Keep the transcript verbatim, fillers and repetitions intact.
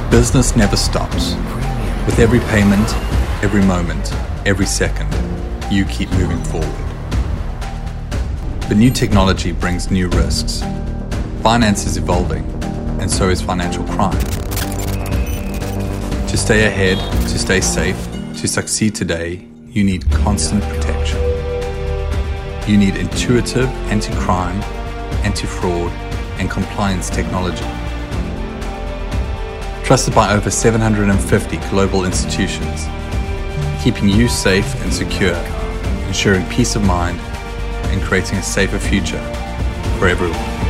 Business never stops. With every payment, every moment, every second, you keep moving forward. But new technology brings new risks. Finance is evolving, and so is financial crime. To stay ahead, to stay safe, to succeed today, you need constant protection. You need intuitive anti-crime, anti-fraud, and compliance technology. Trusted by over seven hundred fifty global institutions, keeping you safe and secure, ensuring peace of mind, and creating a safer future for everyone.